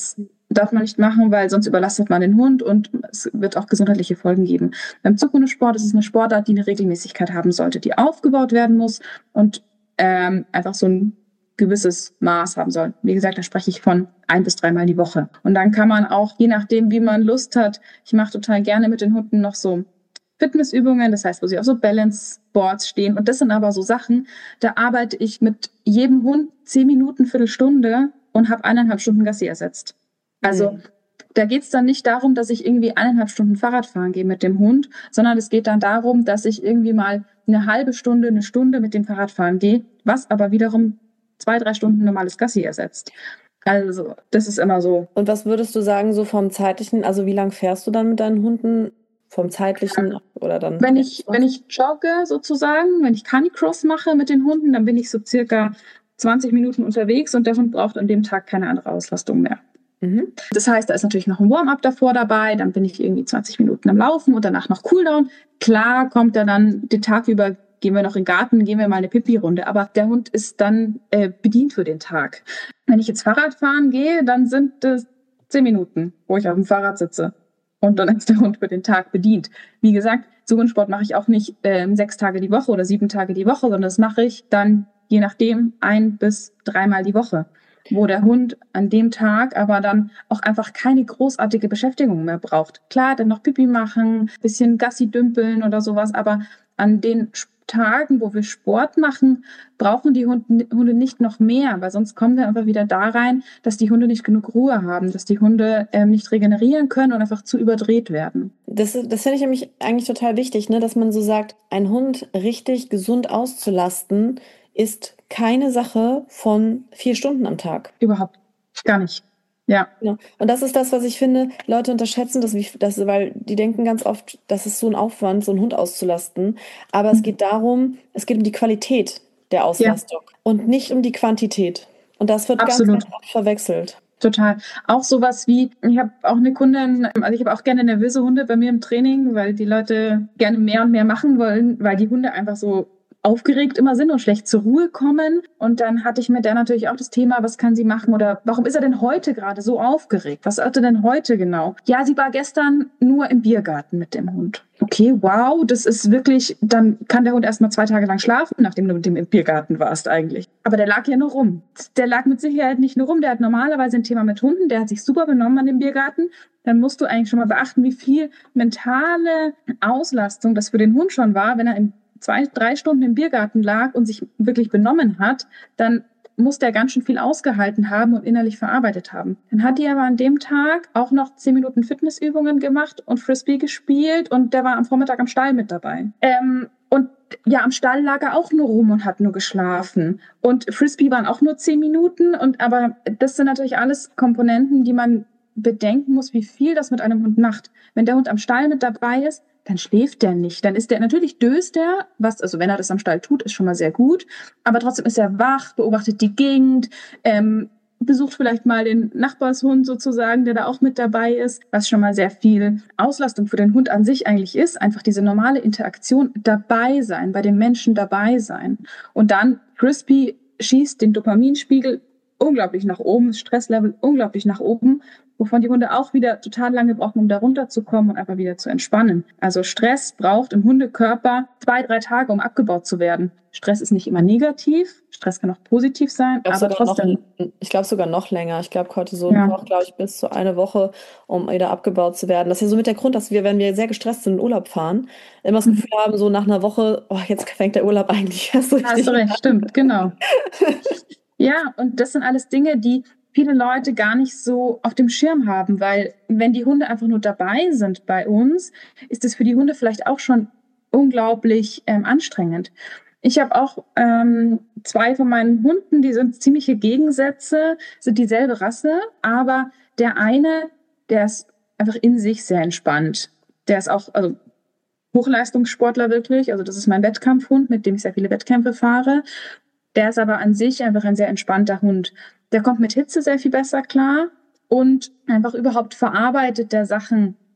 darf man nicht machen, weil sonst überlastet man den Hund und es wird auch gesundheitliche Folgen geben. Beim Zughundesport ist es eine Sportart, die eine Regelmäßigkeit haben sollte, die aufgebaut werden muss und ähm, einfach so ein gewisses Maß haben soll. Wie gesagt, da spreche ich von ein bis dreimal die Woche. Und dann kann man auch, je nachdem, wie man Lust hat, ich mache total gerne mit den Hunden noch so Fitnessübungen, das heißt, wo sie auf so Balance-Boards stehen. Und das sind aber so Sachen, da arbeite ich mit jedem Hund zehn Minuten, Viertelstunde und habe eineinhalb Stunden Gassi ersetzt. Also mhm. da geht es dann nicht darum, dass ich irgendwie eineinhalb Stunden Fahrrad fahren gehe mit dem Hund, sondern es geht dann darum, dass ich irgendwie mal eine halbe Stunde, eine Stunde mit dem Fahrrad fahren gehe, was aber wiederum zwei, drei Stunden normales Gassi ersetzt. Also das ist immer so. Und was würdest du sagen, so vom zeitlichen, also wie lang fährst du dann mit deinen Hunden? Vom zeitlichen oder dann? Wenn ich, wenn ich jogge sozusagen, wenn ich Canicross mache mit den Hunden, dann bin ich so circa zwanzig Minuten unterwegs und der Hund braucht an dem Tag keine andere Auslastung mehr. Mhm. Das heißt, da ist natürlich noch ein Warm-up davor dabei, dann bin ich irgendwie zwanzig Minuten am Laufen und danach noch Cooldown. Klar kommt er dann den Tag über, gehen wir noch in den Garten, gehen wir mal eine Pipi-Runde, aber der Hund ist dann äh, bedient für den Tag. Wenn ich jetzt Fahrrad fahren gehe, dann sind es zehn Minuten, wo ich auf dem Fahrrad sitze. Und dann ist der Hund für den Tag bedient. Wie gesagt, Zughundsport mache ich auch nicht äh, sechs Tage die Woche oder sieben Tage die Woche, sondern das mache ich dann je nachdem ein bis dreimal die Woche, wo der Hund an dem Tag aber dann auch einfach keine großartige Beschäftigung mehr braucht. Klar, dann noch Pipi machen, bisschen Gassi dümpeln oder sowas, aber an den Tagen, wo wir Sport machen, brauchen die Hunde nicht noch mehr, weil sonst kommen wir einfach wieder da rein, dass die Hunde nicht genug Ruhe haben, dass die Hunde ähm, nicht regenerieren können und einfach zu überdreht werden. Das, das finde ich nämlich eigentlich total wichtig, ne, dass man so sagt, ein Hund richtig gesund auszulasten, ist keine Sache von vier Stunden am Tag. Überhaupt gar nicht. Ja. Ja. Und das ist das, was ich finde, Leute unterschätzen das, das, weil die denken ganz oft, das ist so ein Aufwand, so einen Hund auszulasten. Aber mhm. es geht darum, es geht um die Qualität der Auslastung ja. und nicht um die Quantität. Und das wird Absolut. ganz, ganz oft verwechselt. Total. Auch sowas wie, ich habe auch eine Kundin, also ich habe auch gerne nervöse Hunde bei mir im Training, weil die Leute gerne mehr und mehr machen wollen, weil die Hunde einfach so aufgeregt immer sind und schlecht zur Ruhe kommen. Und dann hatte ich mit der natürlich auch das Thema, was kann sie machen oder warum ist er denn heute gerade so aufgeregt? Was hat er denn heute genau? Ja, sie war gestern nur im Biergarten mit dem Hund. Okay, wow, das ist wirklich, dann kann der Hund erst mal zwei Tage lang schlafen, nachdem du mit dem im Biergarten warst eigentlich. Aber der lag ja nur rum. Der lag mit Sicherheit nicht nur rum, der hat normalerweise ein Thema mit Hunden, der hat sich super benommen an dem Biergarten. Dann musst du eigentlich schon mal beachten, wie viel mentale Auslastung das für den Hund schon war, wenn er im zwei, drei Stunden im Biergarten lag und sich wirklich benommen hat, dann muss der ganz schön viel ausgehalten haben und innerlich verarbeitet haben. Dann hat die aber an dem Tag auch noch zehn Minuten Fitnessübungen gemacht und Frisbee gespielt und der war am Vormittag am Stall mit dabei. Ähm, und ja, am Stall lag er auch nur rum und hat nur geschlafen. Und Frisbee waren auch nur zehn Minuten. Und aber das sind natürlich alles Komponenten, die man bedenken muss, wie viel das mit einem Hund macht. Wenn der Hund am Stall mit dabei ist, dann schläft der nicht. Dann ist der, natürlich döst der, was, also wenn er das am Stall tut, ist schon mal sehr gut. Aber trotzdem ist er wach, beobachtet die Gegend, ähm, besucht vielleicht mal den Nachbarshund sozusagen, der da auch mit dabei ist, was schon mal sehr viel Auslastung für den Hund an sich eigentlich ist. Einfach diese normale Interaktion dabei sein, bei den Menschen dabei sein. Und dann Frisbee schießt den Dopaminspiegel unglaublich nach oben, das Stresslevel unglaublich nach oben, wovon die Hunde auch wieder total lange brauchen, um da runterzukommen und einfach wieder zu entspannen. Also Stress braucht im Hundekörper zwei, drei Tage, um abgebaut zu werden. Stress ist nicht immer negativ, Stress kann auch positiv sein, ich aber trotzdem. Noch, ich glaube sogar noch länger. Ich glaube, Cortison ja. braucht, glaube ich, bis zu eine Woche, um wieder abgebaut zu werden. Das ist ja so mit der Grund, dass wir, wenn wir sehr gestresst sind, in Urlaub fahren, immer das mhm. Gefühl haben, so nach einer Woche, oh, jetzt fängt der Urlaub eigentlich erst richtig an. Hast du recht, stimmt, genau. Ja, und das sind alles Dinge, die viele Leute gar nicht so auf dem Schirm haben, weil wenn die Hunde einfach nur dabei sind bei uns, ist es für die Hunde vielleicht auch schon unglaublich ähm, anstrengend. Ich habe auch ähm, zwei von meinen Hunden, die sind ziemliche Gegensätze, sind dieselbe Rasse, aber der eine, der ist einfach in sich sehr entspannt. Der ist auch also Hochleistungssportler wirklich, also das ist mein Wettkampfhund, mit dem ich sehr viele Wettkämpfe fahre. Der ist aber an sich einfach ein sehr entspannter Hund. Der kommt mit Hitze sehr viel besser klar und einfach überhaupt verarbeitet der Sachen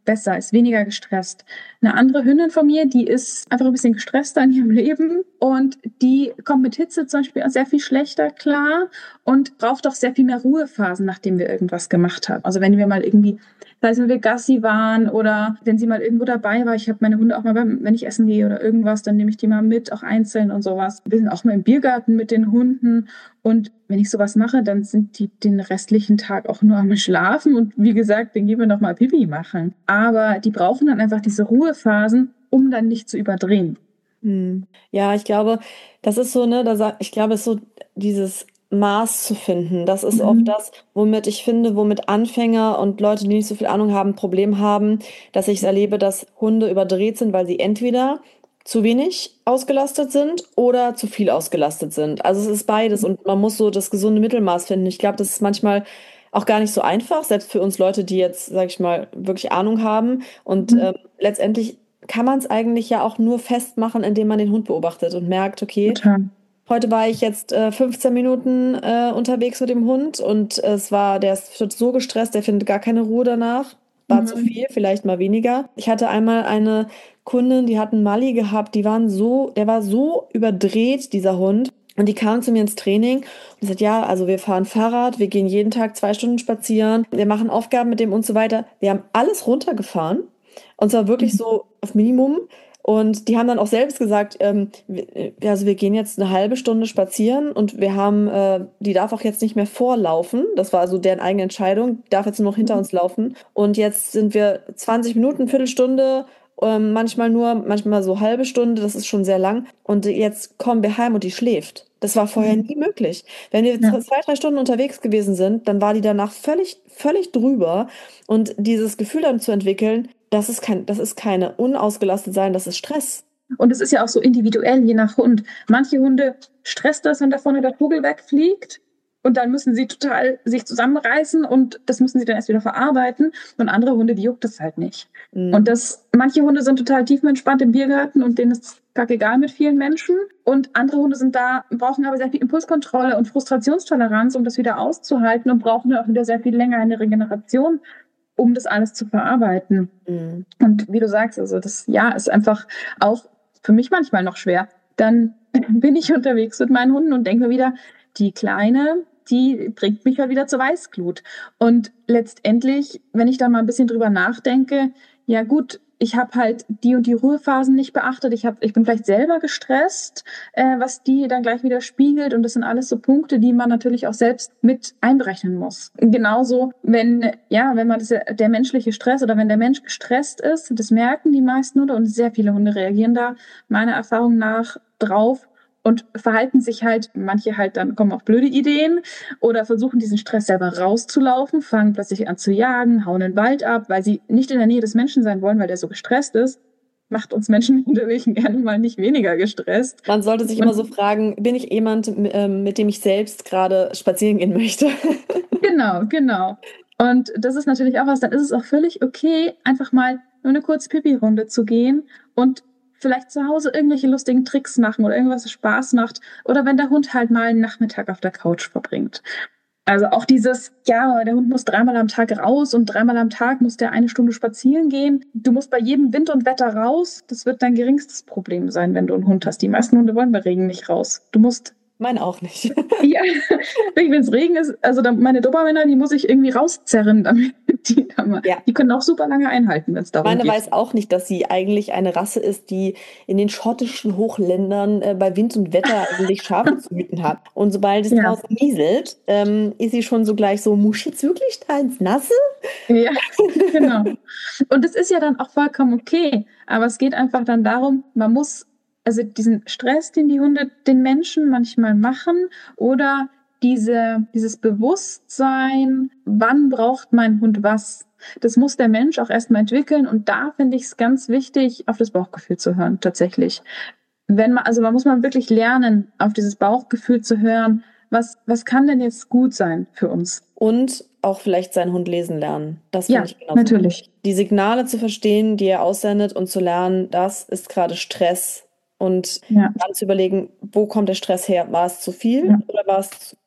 besser, ist weniger gestresst. Eine andere Hündin von mir, die ist einfach ein bisschen gestresster in ihrem Leben und die kommt mit Hitze zum Beispiel auch sehr viel schlechter klar und braucht auch sehr viel mehr Ruhephasen, nachdem wir irgendwas gemacht haben. Also wenn wir mal irgendwie, sei es wenn wir Gassi waren oder wenn sie mal irgendwo dabei war, ich habe meine Hunde auch mal, beim, wenn ich essen gehe oder irgendwas, dann nehme ich die mal mit, auch einzeln und sowas. Wir sind auch mal im Biergarten mit den Hunden und wenn ich sowas mache, dann sind die den restlichen Tag auch nur am Schlafen und wie gesagt, dann gehen wir noch mal Pipi machen. Aber die brauchen dann einfach diese Ruhephasen, um dann nicht zu überdrehen. Hm. Ja, ich glaube, das ist so, ne, da sa- ich glaube, es ist so dieses Maß zu finden. Das ist oft Mhm. das, womit ich finde, womit Anfänger und Leute, die nicht so viel Ahnung haben, ein Problem haben, dass ich es erlebe, dass Hunde überdreht sind, weil sie entweder zu wenig ausgelastet sind oder zu viel ausgelastet sind. Also es ist beides und man muss so das gesunde Mittelmaß finden. Ich glaube, das ist manchmal auch gar nicht so einfach, selbst für uns Leute, die jetzt, sag ich mal, wirklich Ahnung haben. Und Mhm. ähm, letztendlich kann man es eigentlich ja auch nur festmachen, indem man den Hund beobachtet und merkt, okay, Total. heute war ich jetzt äh, fünfzehn Minuten äh, unterwegs mit dem Hund und es war, der ist so gestresst, der findet gar keine Ruhe danach. War zu Mhm. viel, vielleicht mal weniger. Ich hatte einmal eine Kundin, die hat einen Mali gehabt, die waren so, der war so überdreht, dieser Hund. Und die kam zu mir ins Training und die sagt, ja, also wir fahren Fahrrad, wir gehen jeden Tag zwei Stunden spazieren, wir machen Aufgaben mit dem und so weiter. Wir haben alles runtergefahren und zwar wirklich so auf Minimum. Und die haben dann auch selbst gesagt, ähm, wir, also wir gehen jetzt eine halbe Stunde spazieren und wir haben, äh, die darf auch jetzt nicht mehr vorlaufen. Das war also deren eigene Entscheidung. Die darf jetzt nur noch hinter uns laufen. Und jetzt sind wir zwanzig Minuten, Viertelstunde, ähm, manchmal nur, manchmal so halbe Stunde. Das ist schon sehr lang. Und jetzt kommen wir heim und die schläft. Das war vorher Mhm. nie möglich. Wenn wir Ja. zwei, drei Stunden unterwegs gewesen sind, dann war die danach völlig, völlig drüber. Und dieses Gefühl dann zu entwickeln, das ist kein, das ist keine unausgelastet sein, das ist Stress. Und es ist ja auch so individuell, je nach Hund. Manche Hunde stresst das, wenn da vorne der Vogel wegfliegt. Und dann müssen sie total sich zusammenreißen und das müssen sie dann erst wieder verarbeiten. Und andere Hunde, die juckt das halt nicht. Und Mhm. das, manche Hunde sind total tiefenentspannt im Biergarten und denen ist es kackegal mit vielen Menschen. Und andere Hunde sind da, brauchen aber sehr viel Impulskontrolle und Frustrationstoleranz, um das wieder auszuhalten und brauchen dann auch wieder sehr viel länger eine Regeneration, um das alles zu verarbeiten. Mhm. Und wie du sagst, also das Jahr ist einfach auch für mich manchmal noch schwer. Dann bin ich unterwegs mit meinen Hunden und denke mir wieder, die Kleine, die bringt mich halt wieder zur Weißglut. Und letztendlich, wenn ich da mal ein bisschen drüber nachdenke, ja gut, ich habe halt die und die Ruhephasen nicht beachtet. Ich, hab, ich bin vielleicht selber gestresst, äh, was die dann gleich wieder spiegelt. Und das sind alles so Punkte, die man natürlich auch selbst mit einberechnen muss. Genauso, wenn, ja, wenn man das, der menschliche Stress oder wenn der Mensch gestresst ist, das merken die meisten Hunde und sehr viele Hunde reagieren da meiner Erfahrung nach drauf und verhalten sich halt, manche halt dann kommen auf blöde Ideen oder versuchen diesen Stress selber rauszulaufen, fangen plötzlich an zu jagen, hauen den Wald ab, weil sie nicht in der Nähe des Menschen sein wollen, weil der so gestresst ist. Macht uns Menschen natürlich gerne mal nicht weniger gestresst. Man sollte sich immer Und so fragen, bin ich jemand, m- ähm, mit dem ich selbst gerade spazieren gehen möchte? genau, genau. Und das ist natürlich auch was, dann ist es auch völlig okay, einfach mal nur eine kurze Pipi-Runde zu gehen und vielleicht zu Hause irgendwelche lustigen Tricks machen oder irgendwas, was Spaß macht. Oder wenn der Hund halt mal einen Nachmittag auf der Couch verbringt. Also auch dieses, ja, der Hund muss dreimal am Tag raus und dreimal am Tag muss der eine Stunde spazieren gehen. Du musst bei jedem Wind und Wetter raus. Das wird dein geringstes Problem sein, wenn du einen Hund hast. Die meisten Hunde wollen bei Regen nicht raus. Du musst, Meine auch nicht. ja, wenn es Regen ist, also dann meine Dobermänner, die muss ich irgendwie rauszerren, damit die da mal, Ja, die können auch super lange einhalten, wenn es darum meine geht. weiß auch nicht, dass sie eigentlich eine Rasse ist, die in den schottischen Hochländern äh, bei Wind und Wetter eigentlich Schafe zu hüten hat. Und sobald es Ja, draußen nieselt, ähm, ist sie schon so gleich so, muss ich jetzt wirklich da ins Nasse? ja, genau. Und es ist ja dann auch vollkommen okay. Aber es geht einfach dann darum, man muss, also diesen Stress, den die Hunde den Menschen manchmal machen, oder diese, dieses Bewusstsein, wann braucht mein Hund was? Das muss der Mensch auch erstmal entwickeln. Und da finde ich es ganz wichtig, auf das Bauchgefühl zu hören, tatsächlich. Wenn man, also man muss man wirklich lernen, auf dieses Bauchgefühl zu hören, was, was kann denn jetzt gut sein für uns? Und auch vielleicht seinen Hund lesen lernen. Das finde Ja, ich genauso natürlich. wichtig. Die Signale zu verstehen, die er aussendet und zu lernen, das ist gerade Stress. Und Ja, dann zu überlegen, wo kommt der Stress her? War es zu viel ja. oder war es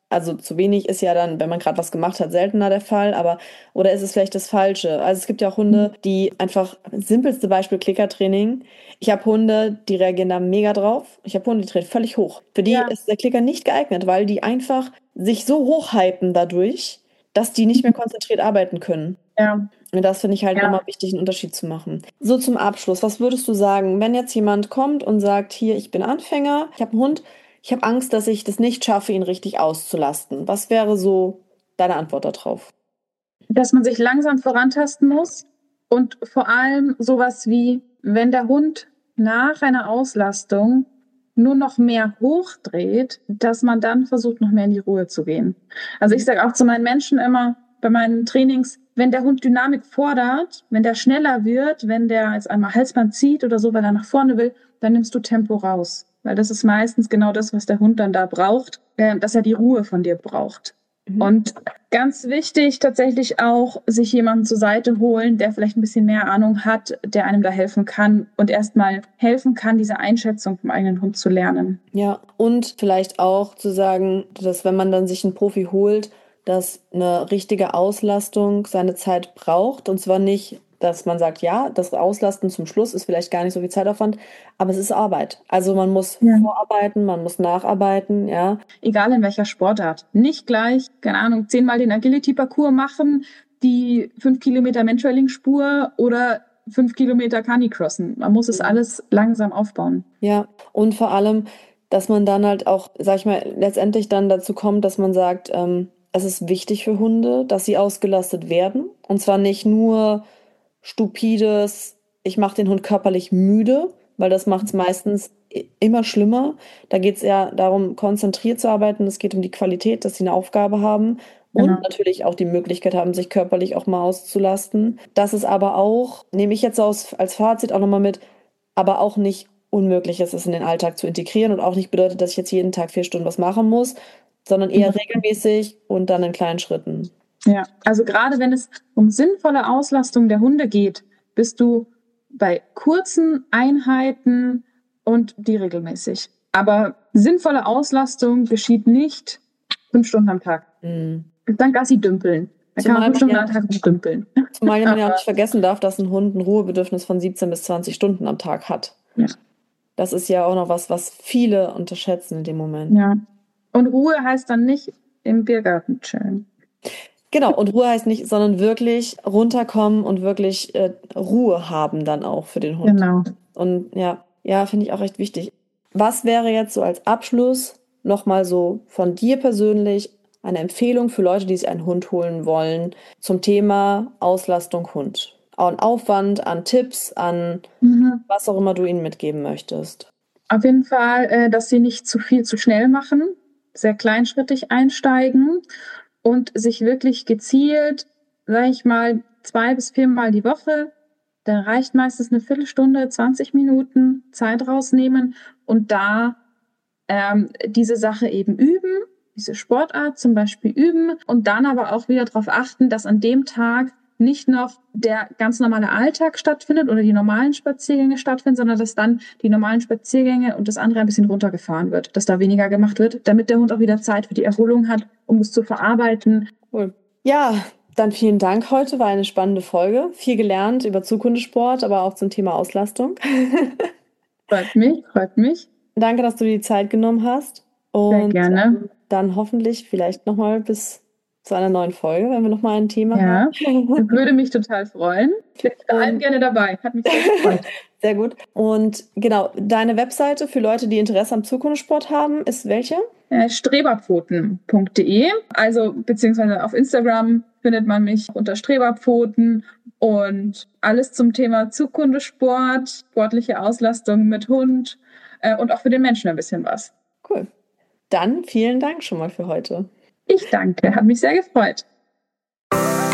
Also zu wenig ist ja dann, wenn man gerade was gemacht hat, seltener der Fall, aber oder ist es vielleicht das Falsche? Also es gibt ja auch Hunde, die einfach, simpelste Beispiel Klickertraining. Ich habe Hunde, die reagieren da mega drauf. Ich habe Hunde, die drehen völlig hoch. Für die Ja. ist der Klicker nicht geeignet, weil die einfach sich so hochhypen dadurch, dass die nicht mehr konzentriert arbeiten können. Ja. Und das finde ich halt Ja. nochmal wichtig, einen Unterschied zu machen. So zum Abschluss, was würdest du sagen, wenn jetzt jemand kommt und sagt, hier, ich bin Anfänger, ich habe einen Hund, ich habe Angst, dass ich das nicht schaffe, ihn richtig auszulasten. Was wäre so deine Antwort darauf? Dass man sich langsam vorantasten muss und vor allem sowas wie, wenn der Hund nach einer Auslastung nur noch mehr hochdreht, dass man dann versucht, noch mehr in die Ruhe zu gehen. Also ich sage auch zu meinen Menschen immer bei meinen Trainings, wenn der Hund Dynamik fordert, wenn der schneller wird, wenn der jetzt einmal Halsband zieht oder so, weil er nach vorne will, dann nimmst du Tempo raus. Weil das ist meistens genau das, was der Hund dann da braucht, äh, dass er die Ruhe von dir braucht. Mhm. Und ganz wichtig tatsächlich auch, sich jemanden zur Seite holen, der vielleicht ein bisschen mehr Ahnung hat, der einem da helfen kann und erstmal helfen kann, diese Einschätzung vom eigenen Hund zu lernen. Ja, und vielleicht auch zu sagen, dass wenn man dann sich einen Profi holt, dass eine richtige Auslastung seine Zeit braucht. Und zwar nicht, dass man sagt, ja, das Auslasten zum Schluss ist vielleicht gar nicht so viel Zeitaufwand, aber es ist Arbeit. Also man muss ja. vorarbeiten, man muss nacharbeiten, ja. Egal in welcher Sportart. Nicht gleich, keine Ahnung, zehnmal den Agility-Parcours machen, die fünf Kilometer Mentrailing-Spur oder fünf Kilometer Canicrossen. Man muss es alles langsam aufbauen. Ja, und vor allem, dass man dann halt auch, sag ich mal, letztendlich dann dazu kommt, dass man sagt, ähm, es ist wichtig für Hunde, dass sie ausgelastet werden. Und zwar nicht nur stupides, ich mache den Hund körperlich müde, weil das macht es meistens immer schlimmer. Da geht es eher darum, konzentriert zu arbeiten. Es geht um die Qualität, dass sie eine Aufgabe haben und genau. natürlich auch die Möglichkeit haben, sich körperlich auch mal auszulasten. Das ist aber auch, nehme ich jetzt aus, als Fazit auch nochmal mit, aber auch nicht unmöglich ist, es in den Alltag zu integrieren und auch nicht bedeutet, dass ich jetzt jeden Tag vier Stunden was machen muss, sondern eher mhm. regelmäßig und dann in kleinen Schritten. Ja, also gerade wenn es um sinnvolle Auslastung der Hunde geht, bist du bei kurzen Einheiten und die regelmäßig. Aber sinnvolle Auslastung geschieht nicht fünf Stunden am Tag. Mhm. Dann Gassi dümpeln. Dann zumal kann man fünf Stunden am Tag dümpeln. Zumal man ja auch nicht vergessen darf, dass ein Hund ein Ruhebedürfnis von siebzehn bis zwanzig Stunden am Tag hat. Ja. Das ist ja auch noch was, was viele unterschätzen in dem Moment. Ja. Und Ruhe heißt dann nicht im Biergarten chillen. Genau, und Ruhe heißt nicht, sondern wirklich runterkommen und wirklich äh, Ruhe haben dann auch für den Hund. Genau. Und ja, ja, finde ich auch recht wichtig. Was wäre jetzt so als Abschluss nochmal so von dir persönlich eine Empfehlung für Leute, die sich einen Hund holen wollen zum Thema Auslastung Hund? An Aufwand, an Tipps, an mhm. was auch immer du ihnen mitgeben möchtest. Auf jeden Fall, äh, dass sie nicht zu viel zu schnell machen, sehr kleinschrittig einsteigen und sich wirklich gezielt, sage ich mal, zwei bis viermal die Woche, da reicht meistens eine Viertelstunde, zwanzig Minuten Zeit rausnehmen und da ähm, diese Sache eben üben, diese Sportart zum Beispiel üben und dann aber auch wieder darauf achten, dass an dem Tag nicht noch der ganz normale Alltag stattfindet oder die normalen Spaziergänge stattfinden, sondern dass dann die normalen Spaziergänge und das andere ein bisschen runtergefahren wird, dass da weniger gemacht wird, damit der Hund auch wieder Zeit für die Erholung hat, um es zu verarbeiten. Cool. Ja, dann vielen Dank heute, war eine spannende Folge. Viel gelernt über Zughundesport, aber auch zum Thema Auslastung. Freut mich, freut mich. Danke, dass du dir die Zeit genommen hast. Und sehr gerne. Dann hoffentlich vielleicht nochmal bis zu einer neuen Folge, wenn wir nochmal ein Thema ja, haben. Würde mich total freuen. Ich bin bei allen gerne dabei. Hat mich sehr gefreut. Sehr gut. Und genau, deine Webseite für Leute, die Interesse am Zughundesport haben, ist welche? Äh, streberpfoten punkt de. Also beziehungsweise auf Instagram findet man mich unter Streberpfoten und alles zum Thema Zughundesport, sportliche Auslastung mit Hund äh, und auch für den Menschen ein bisschen was. Cool. Dann vielen Dank schon mal für heute. Ich danke, hat mich sehr gefreut.